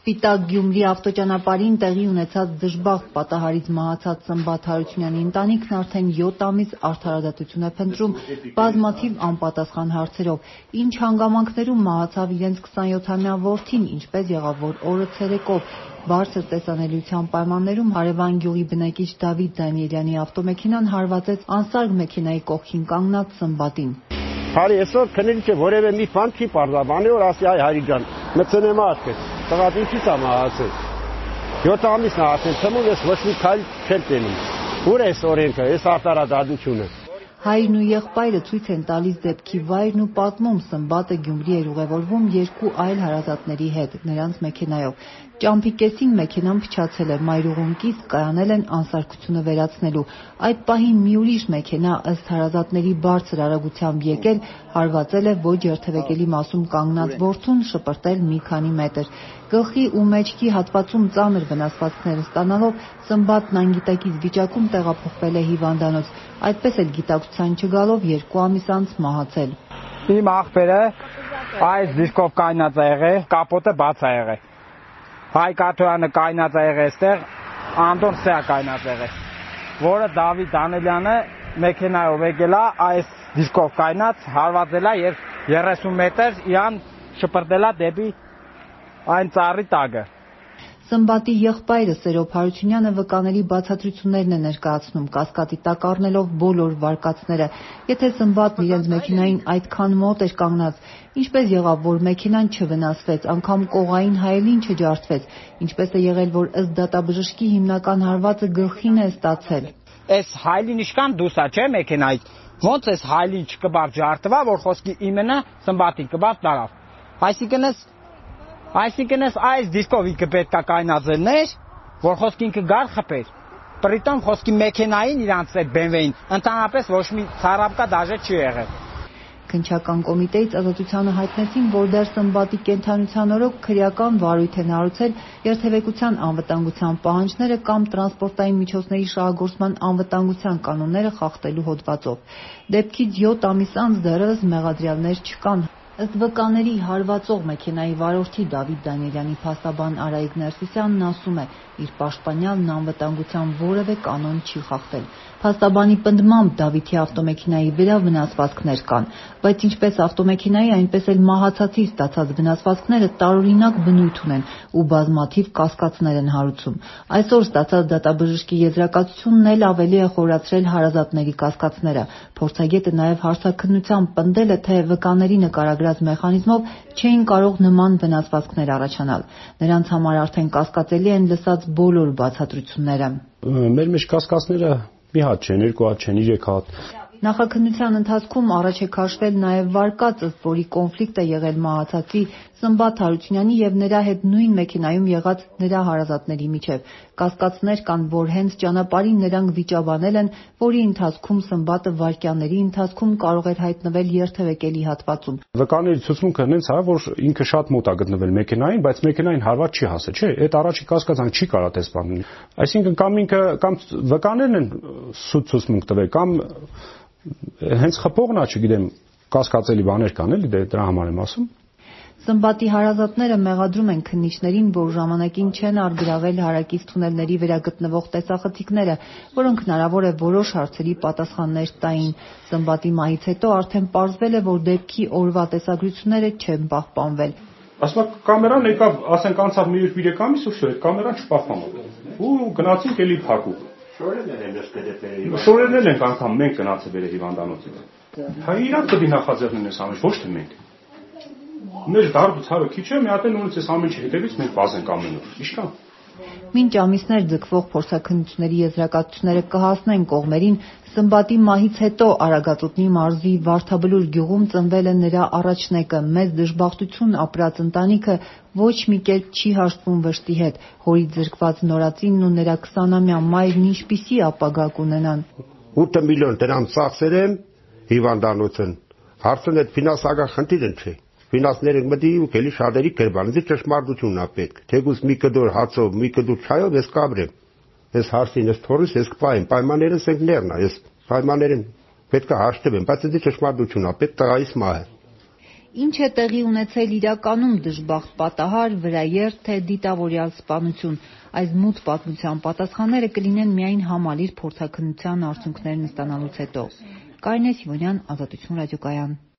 Սպիտակ Գյումրի ավտոճանապարհին տեղի ունեցած դժբախտ պատահարից մահացած Սմբատ Հարությունյանի ընտանիքն արդեն 7 ամիս արդարադատություն է փնտրում բազմաթիվ անպատասխան հարցերով. ինչ հանգամանքներում մահացավ իրենց 27-ամյա որդին, ինչպես եղավ, որ օրը ցերեկով բարձր տեսանելիության պայմաններում հարևան գյուղի բնակիչ Դավիթ Դանիելյանի ավտոմեքենան հարվածեց անսարք մեքենայի կողքին կանգնած Սմբատին։ Հարի այսօր քնելի չէ որևէ մի բան չի պարզաբանի որ ասի այ հայրի ջան մցնեմ ասկես տղադ ինչի՞ց է մահացել 7 ամիսն է ասել թվում ես ոչ մի քայլ չեմ տենում ուր է օրենքը այս արտարադատությունը Հայրն ու եղբայրը ցույց են տալիս դեպքի վայրն ու պատմում Սմբատը Գյումրի էր ուղևորվում 2 այլ հարազատների հետ նրանց մեքենայով Ճամփիկեսին մեքենան փչացել է մայրուղուն կից կայանել են անսարքությունը վերացնելու այդ պահին մի ուրիշ մեքենա ըստ հարազատների բարձր արագությամբ եկել հարվածել է ոչ երթևեկելի մասում կանգնած որդուն շպրտել մի քանի մետր գլխի ու մեջքի հատվածում ծանր վնասվածքներ ստանալով Սմբատն անգիտակից վիճակում տեղափոխվել է հիվանդանոց այդպես էլ գիտակցության չգալով 2 ամիս անց մահացել Իմ աղբերը այս դիսկով կայնած է եղել կապոտը բաց է եղել Հայկ Աթոյանը կայնած է եղել այստեղ Անդոն Սեա կայնած է եղել որը Դավիթ Դանիելյանը մեքենայով եկել է այս դիսկով կայնած հարվածել է եւ 30 մետր իրան շպրտել է դեպի այն ծառի տակը Սմբատի եղբայրը Սերոբ Հարությունյանը վկաների բացատրություններն է ներկայացնում կասկածի տակ առնելով բոլոր վարկածները եթե Սմբատն իրենց մեքենային այդքան մոտ էր կանգնած ինչպես եղավ որ մեքենան չվնասվեց անգամ կողային հայելին չջարդվեց ինչպես է եղել որ ըստ դատաբժշկի հիմնական հարվածը գլխին է ստացել Այս հայելին իշքան դուսա չէ մեքենայից ոնց էս հայելին չկբար ջարդվա որ խոսքի իմենը Սմբատի կբար տարավ Այսինքն այս դիսկով ինքը պետք է կայնածելներ, որ խոսքի ինքը գար խփեր։ Պրիտոմ խոսքի մեքենային իրանց այդ BMW-ին ընդհանրապես ոչ մի ցարապկա դաժե չի եղել։ Քննչական կոմիտեից ազատությանը հայտնեցին, որ դեռ Սմբատի կենդանության օրոք քրեական վարույթ են հարուցել երթևեկության անվտանգության պահանջները կամ տրանսպորտային միջոցների շահագործման անվտանգության կանոնները խախտելու հոդվածով։ Դեպքից 7 ամիս անց դեռևս մեղադրյալներ չկան։ Ըստ վկաների հարվածող մեքենայի վարորդի Դավիթ Դանիելյանի փաստաբան Արայիկ Ներսիսյանն ասում է, իր պաշտպանյալն անվտանգության որևէ կանոն չի խախտել։ Փաստաբանի պնդմամբ Դավիթի ավտոմեքենայի վրա վնասվածքներ կան, բայց ինչպես ավտոմեքենայի, այնպես էլ մահացածի ստացած վնասվածքները տարօրինակ բնույթ ունեն ու բազմաթիվ կասկածներ են հարուցում։ Այսօր ստացած դատաբժշկի եզրակացությունն էլ ավելի է խորացրել հարազատների կասկածները։ Փորձագետը նաև հարցաքննությամբ պնդել է, թե վկաների նկարագրած մեխանիզմով չէին կարող նման վնասվածքներ առաջանալ։ Նրանց համար արդեն կասկածելի են լսած բոլոր բացատրությունները։ Մեր մեջ կասկածները մի հատ չեն, 2 հատ չեն, 3 հատ։ Նախաքննության ընթացքում առաջ է քաշվել նաև վարկած, ըստ որի կոնֆլիկտ է եղել մահացածի Սմբատ Հարությունյանի եւ նրա հետ նույն մեքենայում եղած նրա հարազատների միջև։ Կասկածներ կան, որ հենց ճանապարհին նրանք վիճաբանել են, որի ընթացքում Սմբատը վայրկյանների ընթացքում կարող էր հայտնվել երթևեկելի հատվածում։ Վկաների ցուցմունքը հենց է, որ ինքը շատ մոտ է գտնվել մեքենային, բայց մեքենային հարված չի հասել, չէ՞։ Այդ առաջի կասկածանք չի կարող տեսնել։ Այսինքն կամ ինքը կամ վկաներն են սուտ ցուցմունք տվել, կամ հենց խփողն է, չգիտեմ, կասկածելի բաներ կան էլի դրա համար եմ ասում։ Սմբատի հարազատները մեղադրում են քննիչներին, որ ժամանակին չեն արգրավել հարակից թունելների վրա գտնվող տեսախցիկները, որոնք հնարավոր է որոշ հարցերի պատասխաններ տային։ Սմբատի մահից հետո արդեն պարզվել է, որ դեպքի օրվա տեսագրությունները չեն պահպանվել։ Ասма կամերան եկավ, ասենք անցավ 1-3 ամիս ու շո, այդ կամերան չպահպանվել։ Ու գնացինք էլի փակու։ Շորերն են անգամ մենք գնացել բերել հիվանդանոցից։ Հա իրանք պետք է նախաձեռնեն այս ամենը, ոչ թե մենք։ Մեր դարձարը քիչ է, մի հատ էլ ունից այս ամենի հետևից մենք բազենք ամեն օր։ Իշքան։ Մինչ ամիսներ ձգվող փորձաքննությունների եզրակացությունները կհասնեն կողմերին, Սմբատի մահից հետո Արագածոտնի մարզի Վարդաբլուր գյուղում ծնվել է նրա առաջնեկը, մեծ դժբախտություն ապրած ընտանիքը ոչ մի կերպ չի հաշտվում վշտի հետ, հորից զրկված նորածինն ու նրա 20-ամյա մայրն ինչպիսի ապագա կունենան։ 8 միլիոն դրամ ծախսեր եմ հիվանդանոցն, հարցն այդ ֆինանսական խնդիրն չէ։ Ֆինանսները մտի ու քելի շատերի կերպանից ճշմարտությունն է պետք։ Թեկուզ մի կդոր հացով, մի կդոր չայով ես կաբրեմ։ Ես հարցին ես թորից ես կպայեմ, պայմաններս ենք ներնա, ես պայմաններն պետք է հաշտվեմ, բայց դա ճշմարտությունն է պետք տղայիս մահը։ Ինչ է տեղի ունեցել իրականում դժբախտ պատահար, վրաերթ թե դիտավորյալ սպանություն։ Այս մութ պատմության պատասխանները կլինեն միայն համալիր փորձաքննության արդյունքներն ստանալուց հետո։ Կարինե Սիմոնյան, Ազատություն ռադիոկայան։